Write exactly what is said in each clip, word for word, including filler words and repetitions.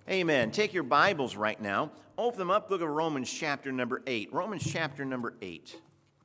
Amen. Take your Bibles right now. Open them up. Look at Romans chapter number eight. Romans chapter number eight.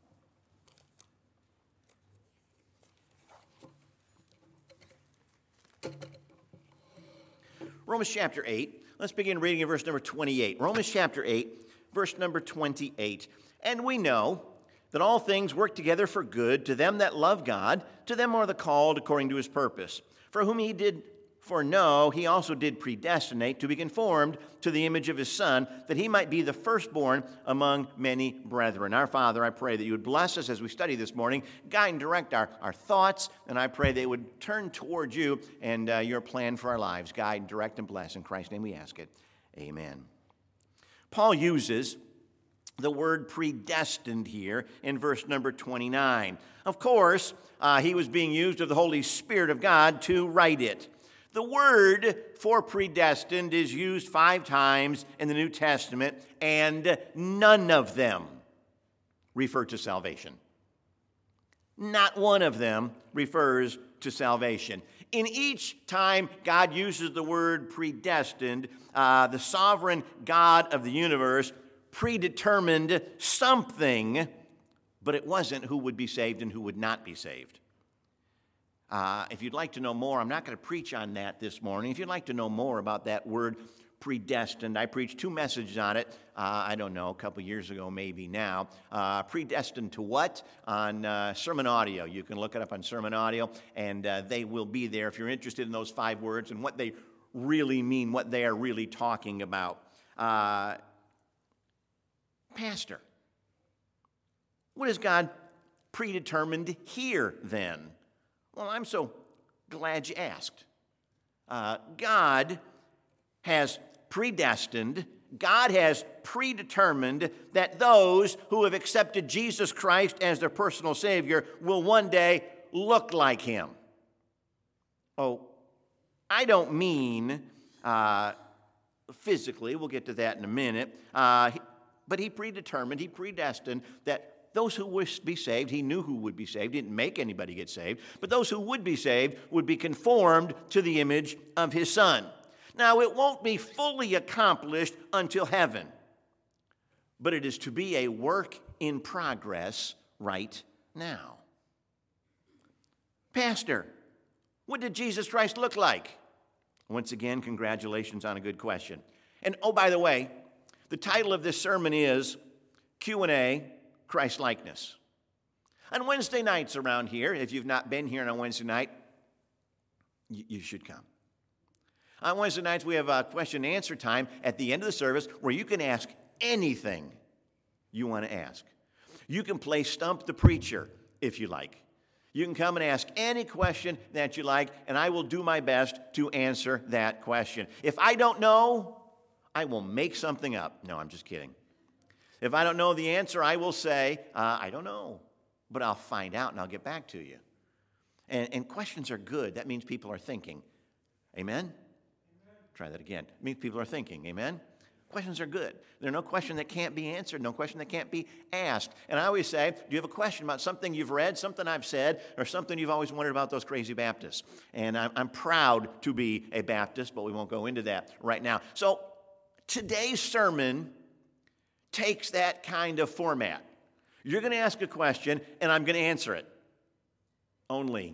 Romans chapter eight. Let's begin reading in verse number twenty-eight. Romans chapter eight, verse number twenty-eight. And we know that all things work together for good to them that love God, to them are the called according to his purpose. For whom he did foreknow, he also did predestinate to be conformed to the image of his Son, that he might be the firstborn among many brethren. Our Father, I pray that you would bless us as we study this morning, guide and direct our, our thoughts, and I pray they would turn towards you and uh, your plan for our lives. Guide, direct, and bless. In Christ's name we ask it. Amen. Paul uses the word predestined here in verse number twenty-nine. Of course, uh, he was being used of the Holy Spirit of God to write it. The word for predestined is used five times in the New Testament, and none of them refer to salvation. Not one of them refers to salvation. In each time God uses the word predestined, uh, the sovereign God of the universe predetermined something, but it wasn't who would be saved and who would not be saved. Uh, if you'd like to know more, I'm not going to preach on that this morning. If you'd like to know more about that word predestined, I preached two messages on it, uh, I don't know, a couple years ago, maybe now. Uh, predestined to what? On uh, Sermon Audio. You can look it up on Sermon Audio, and uh, they will be there if you're interested in those five words and what they really mean, what they are really talking about. Uh, Pastor, what has God predetermined here then? Well, I'm so glad you asked. Uh, God has predestined, God has predetermined that those who have accepted Jesus Christ as their personal Savior will one day look like Him. Oh, I don't mean uh, physically, we'll get to that in a minute, uh, but He predetermined, He predestined that those who would be saved, He knew who would be saved. He didn't make anybody get saved. But those who would be saved would be conformed to the image of His Son. Now, it won't be fully accomplished until heaven. But it is to be a work in progress right now. Pastor, what did Jesus Christ look like? Once again, congratulations on a good question. And oh, by the way, the title of this sermon is Q and A, Christ-likeness. On Wednesday nights around here, if you've not been here on a Wednesday night, you, you should come. On Wednesday nights, we have a question and answer time at the end of the service where you can ask anything you want to ask. You can play Stump the Preacher if you like. You can come and ask any question that you like, and I will do my best to answer that question. If I don't know, I will make something up. No, I'm just kidding. If I don't know the answer, I will say, uh, I don't know, but I'll find out and I'll get back to you. And, and questions are good. That means people are thinking. Amen? Amen? Try that again. It means people are thinking. Amen? Questions are good. There's no question that can't be answered, no question that can't be asked. And I always say, do you have a question about something you've read, something I've said, or something you've always wondered about those crazy Baptists? And I'm, I'm proud to be a Baptist, but we won't go into that right now. So today's sermon takes that kind of format. You're going to ask a question, and I'm going to answer it. Only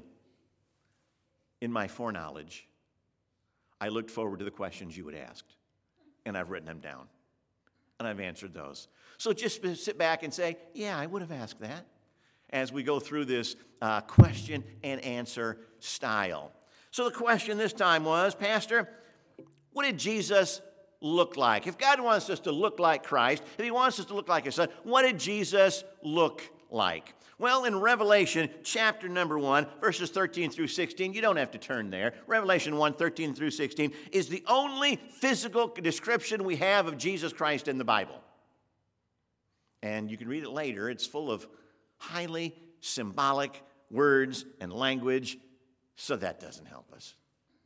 in my foreknowledge, I looked forward to the questions you would ask, and I've written them down, and I've answered those. So just sit back and say, yeah, I would have asked that, as we go through this uh, question and answer style. So the question this time was, Pastor, what did Jesus look like? If God wants us to look like Christ, if He wants us to look like His Son, what did Jesus look like? Well, in Revelation chapter number one, verses thirteen through sixteen, you don't have to turn there. Revelation one, thirteen through sixteen is the only physical description we have of Jesus Christ in the Bible. And you can read it later. It's full of highly symbolic words and language, so that doesn't help us.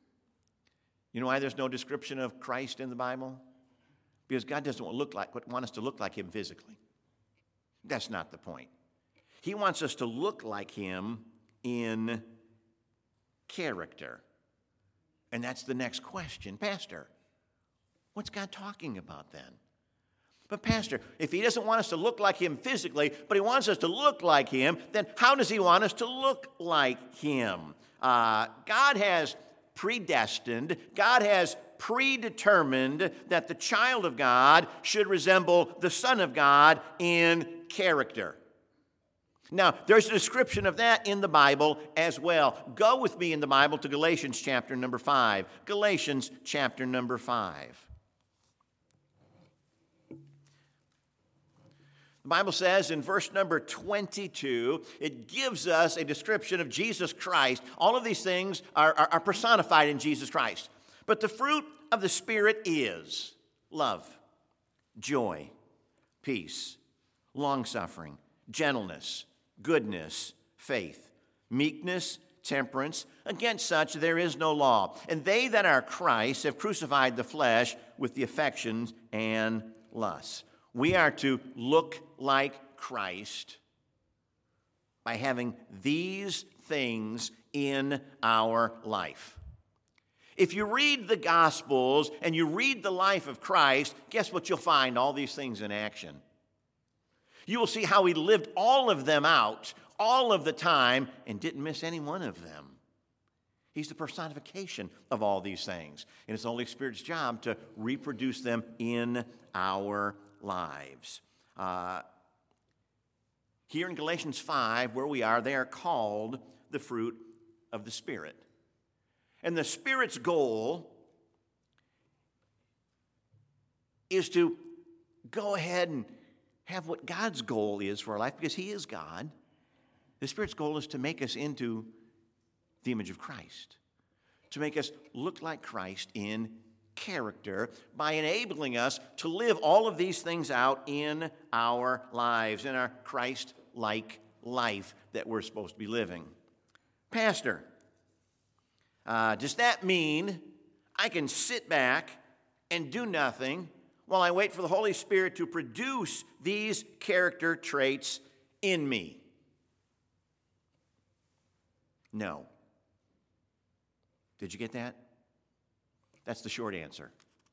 You know why there's no description of Christ in the Bible? Because God doesn't want, look like, want us to look like Him physically. That's not the point. He wants us to look like Him in character. And that's the next question. Pastor, What's God talking about then? But Pastor, if he doesn't want us to look like him physically, but he wants us to look like him, then how does he want us to look like him? Uh, God has predestined, God has predetermined that the child of God should resemble the Son of God in character. Now, there's a description of that in the Bible as well. Go with me in the Bible to Galatians chapter number five. Galatians chapter number five. The Bible says in verse number twenty-two, it gives us a description of Jesus Christ. All of these things are, are, are personified in Jesus Christ. But the fruit of the Spirit is love, joy, peace, long-suffering, gentleness, goodness, faith, meekness, temperance. Against such there is no law. And they that are Christ have crucified the flesh with the affections and lusts. We are to look like Christ by having these things in our life. If you read the Gospels and you read the life of Christ, guess what you'll find? All these things in action. You will see how he lived all of them out, all of the time, and didn't miss any one of them. He's the personification of all these things. And it's the Holy Spirit's job to reproduce them in our lives. Uh, here in Galatians five, where we are, they are called the fruit of the Spirit. And the Spirit's goal is to go ahead and have what God's goal is for our life, because he is God. The Spirit's goal is to make us into the image of Christ, to make us look like Christ in character by enabling us to live all of these things out in our lives, in our Christ-like life that we're supposed to be living. Pastor, uh, does that mean I can sit back and do nothing while I wait for the Holy Spirit to produce these character traits in me? No. Did you get that? That's the short answer.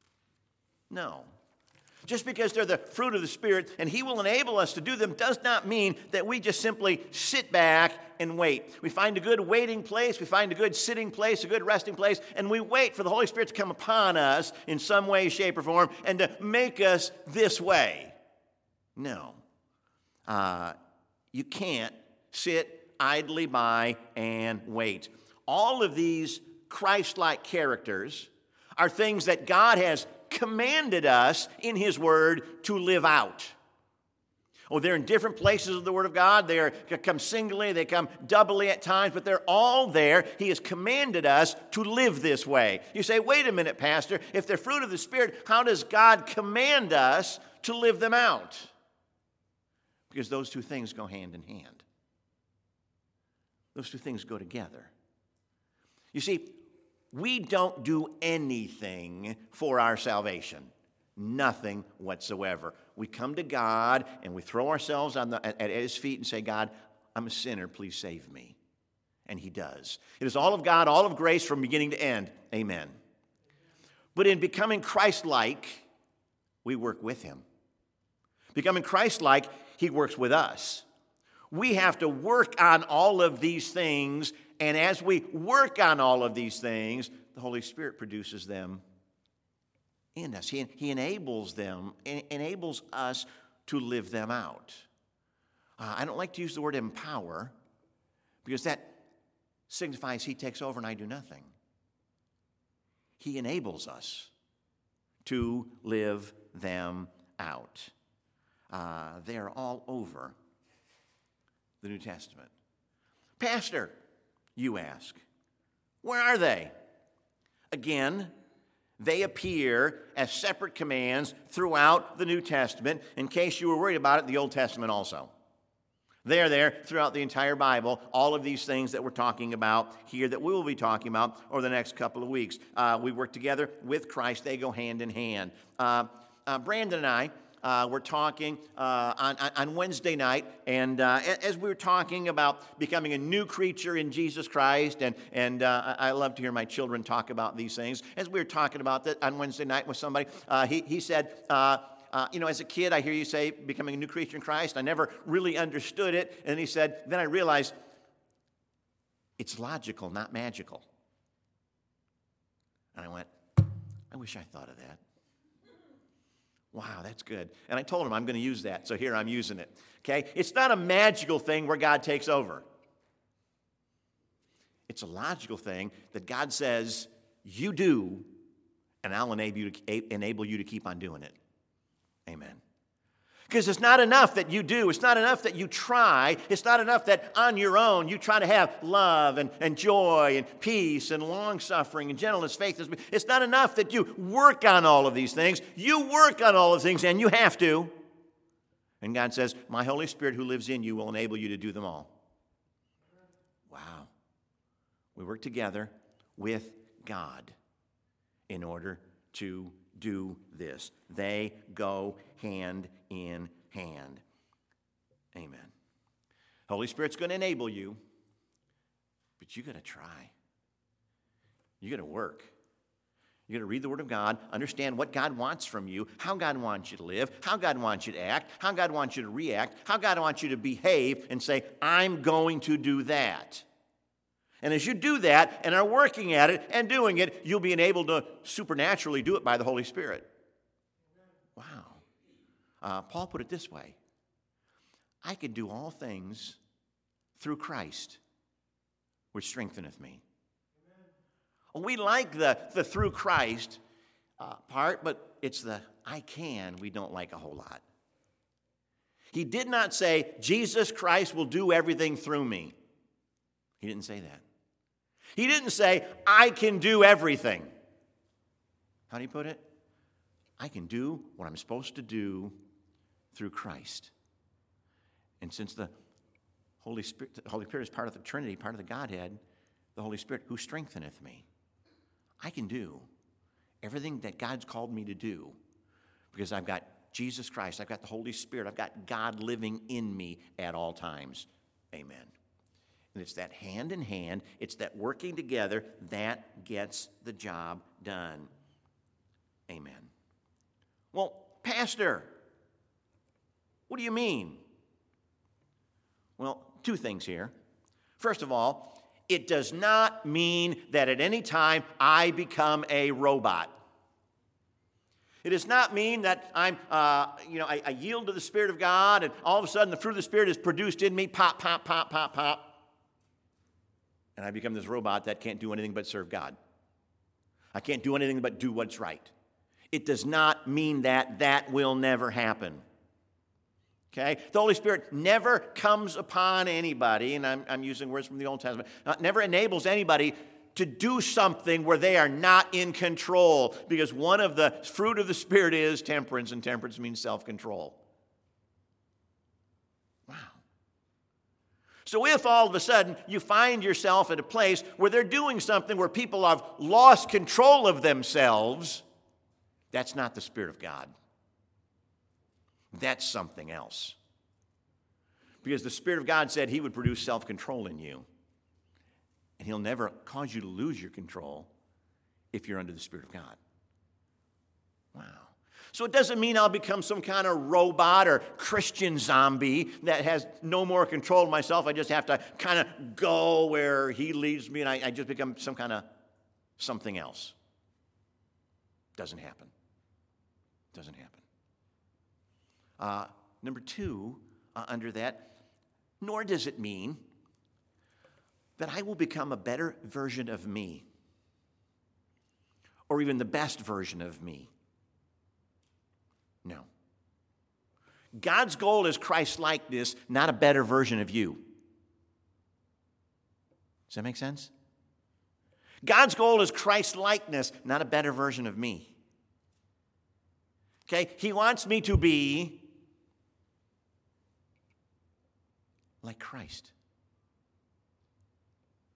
No. Just because they're the fruit of the Spirit and he will enable us to do them does not mean that we just simply sit back and wait. We find a good waiting place, we find a good sitting place, a good resting place, and we wait for the Holy Spirit to come upon us in some way, shape, or form and to make us this way. No. Uh, you can't sit idly by and wait. All of these Christ-like characters are things that God has commanded us in his word to live out. Oh, they're in different places of the word of God. They come singly, they come doubly at times, but they're all there. He has commanded us to live this way. You say, wait a minute, Pastor, if they're fruit of the Spirit, how does God command us to live them out? Because those two things go hand in hand. Those two things go together. You see, we don't do anything for our salvation. Nothing whatsoever. We come to God and we throw ourselves on the, at, at his feet and say, God, I'm a sinner, please save me. And he does. It is all of God, all of grace from beginning to end. Amen. But in becoming Christ-like, we work with him. Becoming Christ-like, he works with us. We have to work on all of these things, and as we work on all of these things, the Holy Spirit produces them in us. He, he enables them, enables us to live them out. Uh, I don't like to use the word empower, because that signifies he takes over and I do nothing. He enables us to live them out. Uh, they're all over the New Testament. Pastor, you ask, where are they? Again, they appear as separate commands throughout the New Testament. In case you were worried about it, the Old Testament also. They're there throughout the entire Bible, all of these things that we're talking about here that we will be talking about over the next couple of weeks. Uh, we work together with Christ. They go hand in hand. Uh, uh, Brandon and I uh, were talking uh, on, on Wednesday night, and uh, as we were talking about becoming a new creature in Jesus Christ, and, and uh, I love to hear my children talk about these things. As we were talking about that on Wednesday night with somebody, uh, he, he said, uh, uh, you know, as a kid, I hear you say becoming a new creature in Christ. I never really understood it. And he said, then I realized it's logical, not magical. And I went, I wish I thought of that. Wow, that's good. And I told him I'm going to use that, so here I'm using it. Okay? It's not a magical thing where God takes over. It's a logical thing that God says, you do, and I'll enable you to, enable you to keep on doing it. Amen. Because it's not enough that you do. It's not enough that you try. It's not enough that on your own you try to have love and, and joy and peace and long-suffering and gentleness, faith. It's not enough that you work on all of these things. You work on all of these things, and you have to. And God says, my Holy Spirit who lives in you will enable you to do them all. Wow. We work together with God in order to do this. They go hand in hand. Amen. Holy Spirit's going to enable you, but you got to try. You got to work. You got to read the Word of God, understand what God wants from you, how God wants you to live, how God wants you to act, how God wants you to react, how God wants you to behave, and say, I'm going to do that. And as you do that and are working at it and doing it, you'll be enabled to supernaturally do it by the Holy Spirit. Wow. Uh, Paul put it this way. I can do all things through Christ, which strengtheneth me. Well, we like the, the through Christ uh, part, but it's the I can we don't like a whole lot. He did not say, Jesus Christ will do everything through me. He didn't say that. He didn't say, I can do everything. How do you put it? I can do what I'm supposed to do through Christ. And since the Holy Spirit, the Holy Spirit is part of the Trinity, part of the Godhead, the Holy Spirit who strengtheneth me, I can do everything that God's called me to do because I've got Jesus Christ, I've got the Holy Spirit, I've got God living in me at all times. Amen. And it's that hand in hand, it's that working together that gets the job done. Amen. Well, Pastor, what do you mean? Well, two things here. First of all, it does not mean that at any time I become a robot. It does not mean that I'm, uh, you know, I, I yield to the Spirit of God and all of a sudden the fruit of the Spirit is produced in me, pop, pop, pop, pop, pop. And I become this robot that can't do anything but serve God. I can't do anything but do what's right. It does not mean that. That will never happen. Okay? The Holy Spirit never comes upon anybody, and I'm, I'm using words from the Old Testament, uh, never enables anybody to do something where they are not in control, because one of the fruit of the Spirit is temperance, and temperance means self-control. Wow. So if all of a sudden you find yourself at a place where they're doing something where people have lost control of themselves, that's not the Spirit of God. That's something else. Because the Spirit of God said He would produce self-control in you. And He'll never cause you to lose your control if you're under the Spirit of God. Wow. So it doesn't mean I'll become some kind of robot or Christian zombie that has no more control of myself. I just have to kind of go where He leads me and I, I just become some kind of something else. Doesn't happen. Doesn't happen. Uh, number two, uh, under that, nor does it mean that I will become a better version of me or even the best version of me. No. God's goal is Christ-likeness, not a better version of you. Does that make sense? God's goal is Christ-likeness, not a better version of me. Okay? He wants me to be like Christ.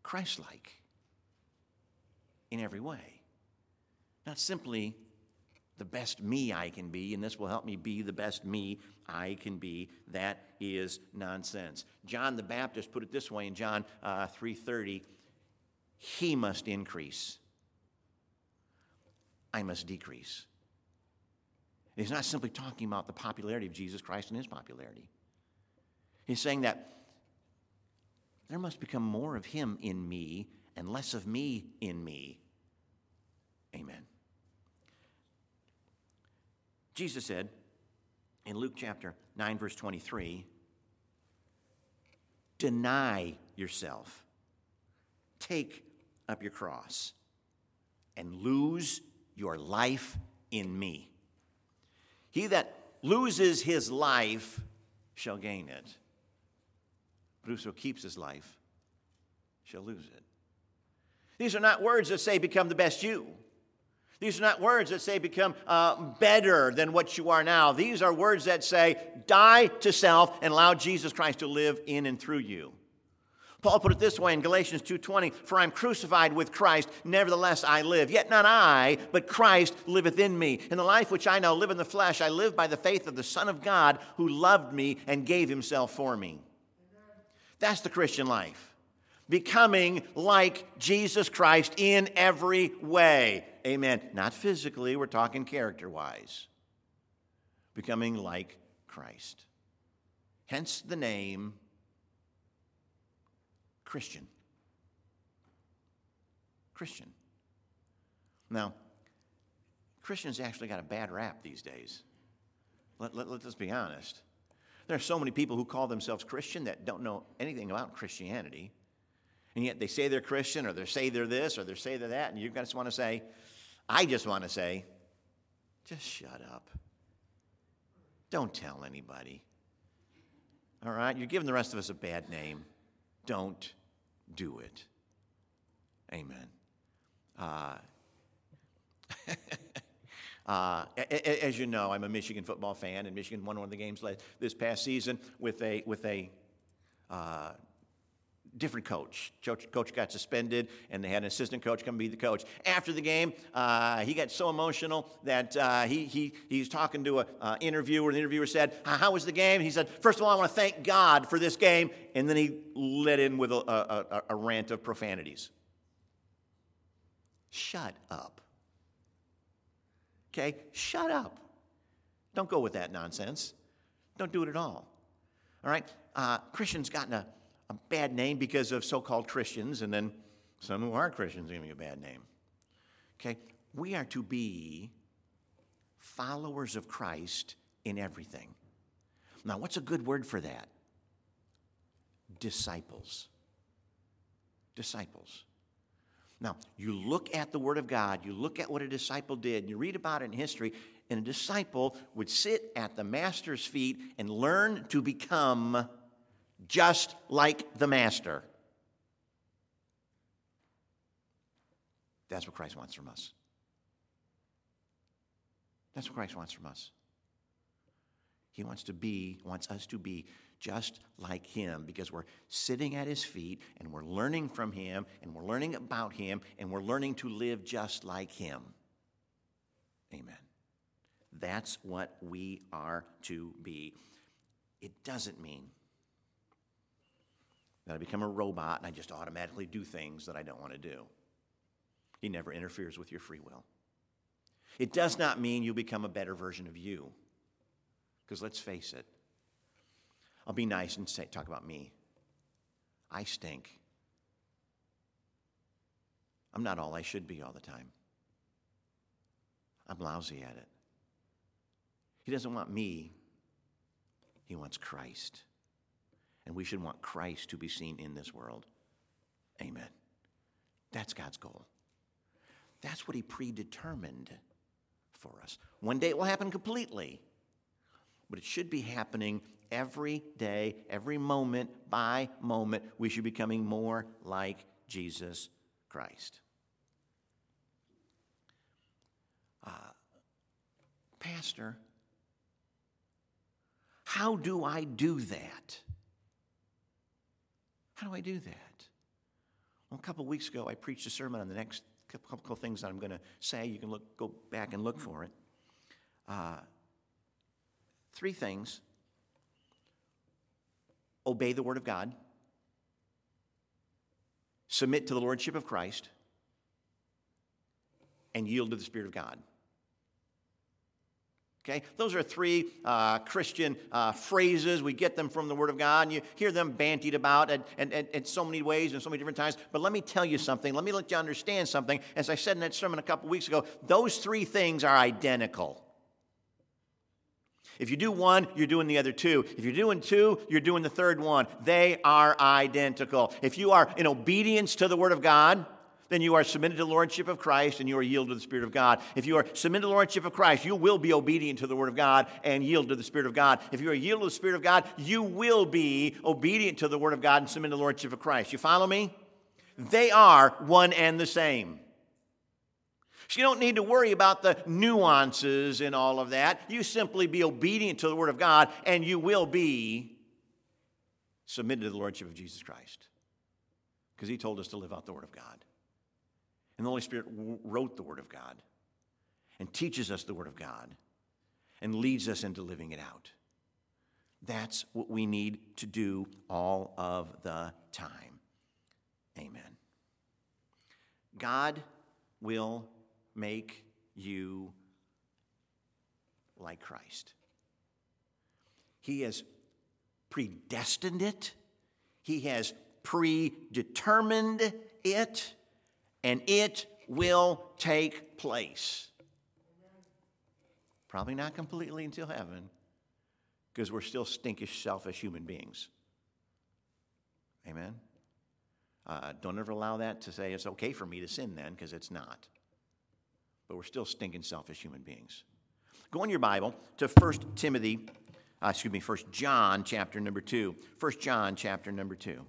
Christ-like in every way. Not simply the best me I can be, and this will help me be the best me I can be. That is nonsense. John the Baptist put it this way in John uh, three thirty, he must increase, I must decrease. He's not simply talking about the popularity of Jesus Christ and his popularity. He's saying that there must become more of him in me and less of me in me. Amen. Jesus said in Luke chapter nine, verse twenty-three, deny yourself, take up your cross, and lose your life in me. He that loses his life shall gain it, but whoso keeps his life shall lose it. These are not words that say become the best you. These are not words that say become uh, better than what you are now. These are words that say die to self and allow Jesus Christ to live in and through you. Paul put it this way in Galatians two twenty, for I am crucified with Christ, nevertheless I live. Yet not I, but Christ liveth in me. In the life which I now live in the flesh, I live by the faith of the Son of God who loved me and gave himself for me. That's the Christian life. Becoming like Jesus Christ in every way. Amen. Not physically, we're talking character-wise. Becoming like Christ. Hence the name Christian. Christian. Now, Christians actually got a bad rap these days. Let, let, let's be honest. There are so many people who call themselves Christian that don't know anything about Christianity. And yet they say they're Christian, or they say they're this, or they say they're that, and you just want to say, I just want to say, just shut up. Don't tell anybody. All right? You're giving the rest of us a bad name. Don't do it. Amen. Uh, uh, as you know, I'm a Michigan football fan, and Michigan won one of the games this past season with a with a uh, different coach. coach. Coach got suspended, and they had an assistant coach come be the coach. After the game, uh, he got so emotional that uh, he he he's talking to an uh, interviewer. The interviewer said, how was the game? He said, first of all, I want to thank God for this game. And then he let in with a, a, a rant of profanities. Shut up. Okay? Shut up. Don't go with that nonsense. Don't do it at all. All right? Uh, Christians gotten a A bad name because of so-called Christians, and then some who aren't Christians giving a bad name. Okay? We are to be followers of Christ in everything. Now, what's a good word for that? Disciples. Disciples. Now, you look at the Word of God, you look at what a disciple did, and you read about it in history, and a disciple would sit at the master's feet and learn to become just like the master. That's what Christ wants from us. That's what Christ wants from us. He wants to be, wants us to be just like him, because we're sitting at his feet and we're learning from him and we're learning about him and we're learning to live just like him. Amen. That's what we are to be. It doesn't mean that I become a robot and I just automatically do things that I don't want to do. He never interferes with your free will. It does not mean you become a better version of you. Because let's face it, I'll be nice and say, talk about me. I stink. I'm not all I should be all the time. I'm lousy at it. He doesn't want me. He wants Christ. And we should want Christ to be seen in this world. Amen. That's God's goal. That's what he predetermined for us. One day it will happen completely. But it should be happening every day, every moment by moment. We should be becoming more like Jesus Christ. Uh, Pastor, how do I do that? How do I do that? Well, a couple of weeks ago, I preached a sermon on the next couple of things that I'm going to say. You can look, go back and look for it. Uh, three things. Obey the Word of God. Submit to the Lordship of Christ. And yield to the Spirit of God. Okay? Those are three uh, Christian uh, phrases. We get them from the Word of God, and you hear them bandied about in, in, in, in so many ways and so many different times. But let me tell you something. Let me let you understand something. As I said in that sermon a couple weeks ago, those three things are identical. If you do one, you're doing the other two. If you're doing two, you're doing the third one. They are identical. If you are in obedience to the Word of God, then you are submitted to the Lordship of Christ and you are yielded to the Spirit of God. If you are submitted to the Lordship of Christ, you will be obedient to the Word of God and yield to the Spirit of God. If you are yielded to the Spirit of God, you will be obedient to the Word of God and submit to the Lordship of Christ. You follow me? They are one and the same. So you don't need to worry about the nuances in all of that. You simply be obedient to the Word of God, and you will be submitted to the Lordship of Jesus Christ. Because He told us to live out the Word of God. And the Holy Spirit wrote the Word of God and teaches us the Word of God and leads us into living it out. That's what we need to do all of the time. Amen. God will make you like Christ. He has predestined it. He has predetermined it. And it will take place. Probably not completely until heaven, because we're still stinkish, selfish human beings. Amen? Uh, don't ever allow that to say it's okay for me to sin then, because it's not. But we're still stinking, selfish human beings. Go in your Bible to First Timothy, uh, excuse me, First John chapter number two. First John chapter number two.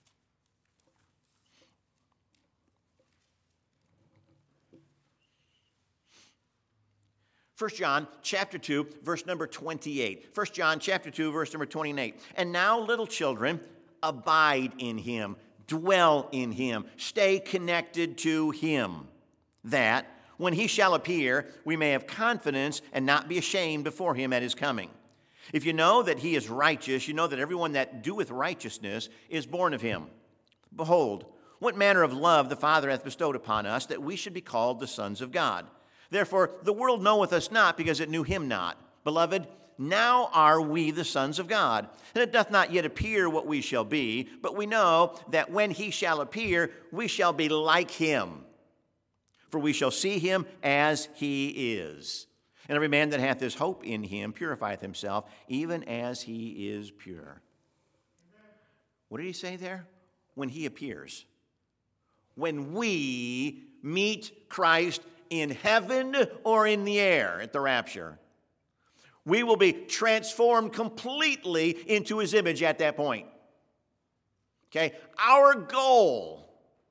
First John chapter two, verse number twenty-eight. First John chapter two, verse number twenty-eight. And now, little children, abide in Him, dwell in Him, stay connected to Him, that when He shall appear, we may have confidence and not be ashamed before Him at His coming. If you know that He is righteous, you know that everyone that doeth righteousness is born of Him. Behold, what manner of love the Father hath bestowed upon us, that we should be called the sons of God. Therefore, the world knoweth us not, because it knew Him not. Beloved, now are we the sons of God. And it doth not yet appear what we shall be, but we know that when He shall appear, we shall be like Him. For we shall see Him as He is. And every man that hath this hope in Him purifieth himself, even as He is pure. What did He say there? When He appears. When we meet Christ in heaven or in the air at the rapture, we will be transformed completely into His image at that point. Okay? Our goal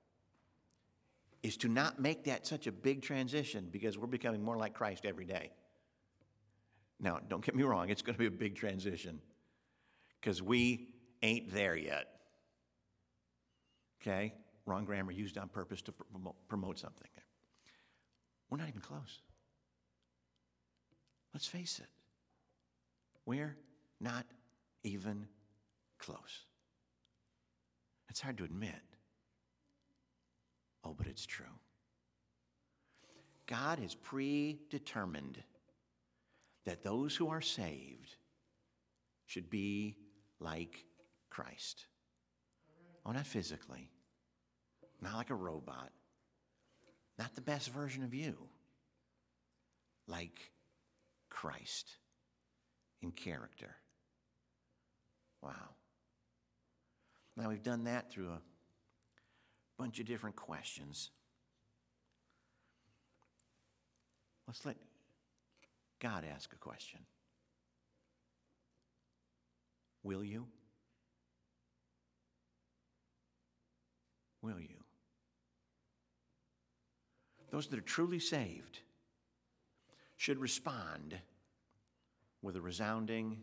is to not make that such a big transition, because we're becoming more like Christ every day. Now, don't get me wrong, it's going to be a big transition, because we ain't there yet. Okay? Wrong grammar used on purpose to promote, promote something. We're not even close. Let's face it. We're not even close. It's hard to admit. Oh, but it's true. God has predetermined that those who are saved should be like Christ. Oh, not physically. Not like a robot. Not the best version of you. Like Christ in character. Wow. Now, we've done that through a bunch of different questions. Let's let God ask a question. Will you? Will you? Those that are truly saved should respond with a resounding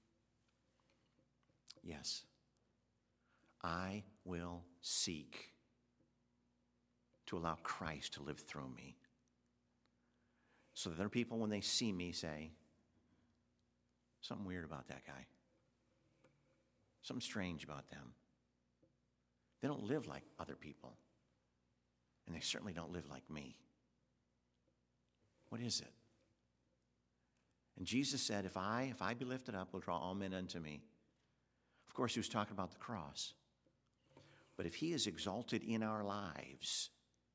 yes. I will seek to allow Christ to live through me, so that other people, when they see me, say, Something weird about that guy. Something strange about them. They don't live like other people. And they certainly don't live like me. What is it? And Jesus said, if I, if I be lifted up, will draw all men unto me. Of course, he was talking about the cross. But if he is exalted in our lives,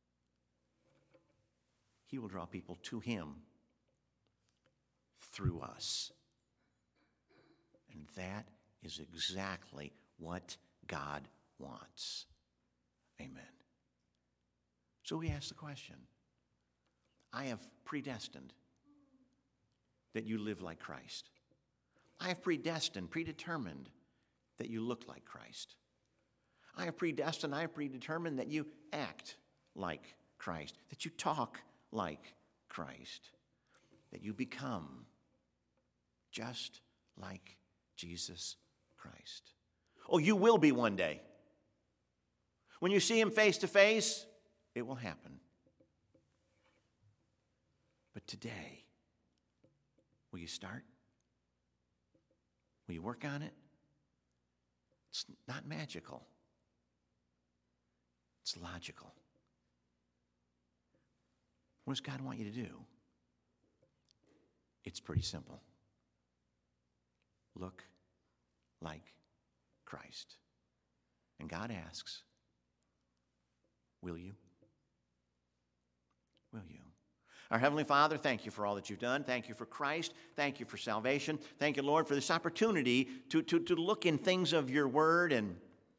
he will draw people to him through us. And that is exactly what God wants. Amen. So we ask the question, I have predestined that you live like Christ. I have predestined, predetermined that you look like Christ. I have predestined, I have predetermined that you act like Christ, that you talk like Christ, that you become just like Jesus Christ. Oh, you will be one day. When you see him face to face, it will happen. But today, will you start? Will you work on it? It's not magical. It's logical. What does God want you to do? It's pretty simple. Look like Christ. And God asks, will you? Will you? Our Heavenly Father, thank you for all that you've done. Thank you for Christ. Thank you for salvation. Thank you, Lord, for this opportunity to, to, to look in things of your word and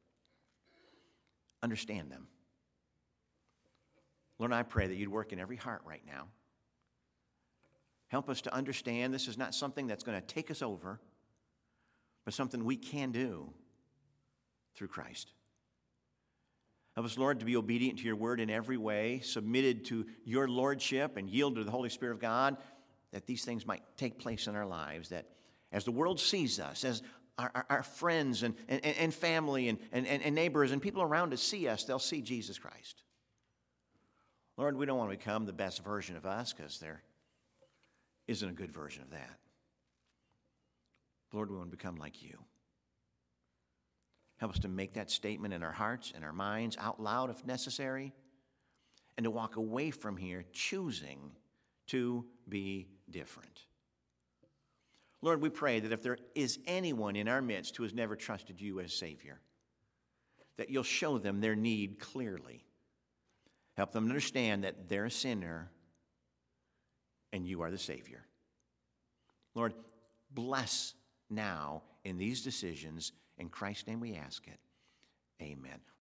understand them. Lord, I pray that you'd work in every heart right now. Help us to understand this is not something that's going to take us over, but something we can do through Christ. Help us, Lord, to be obedient to your word in every way, submitted to your lordship and yield to the Holy Spirit of God, that these things might take place in our lives, that as the world sees us, as our, our, our friends and, and, and family and, and, and neighbors and people around us see us, they'll see Jesus Christ. Lord, we don't want to become the best version of us because there isn't a good version of that. Lord, we want to become like you. Help us to make that statement in our hearts and our minds out loud if necessary, and to walk away from here choosing to be different. Lord, we pray that if there is anyone in our midst who has never trusted you as Savior, that you'll show them their need clearly. Help them understand that they're a sinner and you are the Savior. Lord, bless now in these decisions. In Christ's name we ask it. Amen.